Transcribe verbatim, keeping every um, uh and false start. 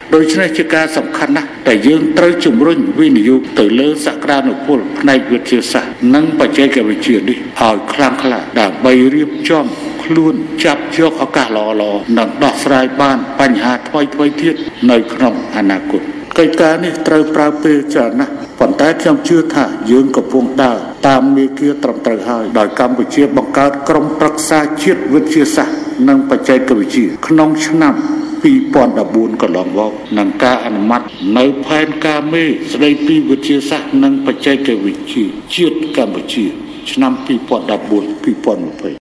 ដោយឆ្នេះជាការសំខាន់ណាស់ដែលយើងត្រូវជំរុញវិនិយោគទៅលើសក្តានុពលផ្នែកវិទ្យាសាស្ត្រនិងបច្ចេកវិទ្យានេះឲ្យខ្លាំងក្លាដើម្បីរៀបចំខ្លួនចាប់យកឱកាសល្អៗនិងដោះស្រាយបានបញ្ហាថ្មីៗទៀតនៅក្នុងអនាគតកិច្ចការនេះត្រូវប្រើពេលច្រើនណាស់ប៉ុន្តែខ្ញុំជឿថាយើងកំពុងដើរតាមមាគ៌ាត្រឹមត្រូវហើយដោយកម្ពុជាបង្កើតក្រុមប្រឹក្សាជាតិវិទ្យាសាស្ត្រនិងបច្ចេកវិទ្យាក្នុងឆ្នាំពីរពាន់ដប់បួនកន្លងមកនិងការអនុម័តនៅផែនការមេស្តីពីវិទ្យាសាស្ត្រនិងបច្ចេកវិទ្យាជាតិកម្ពុជាឆ្នាំពីរពាន់ដប់បួន ពីរពាន់ยี่สิบ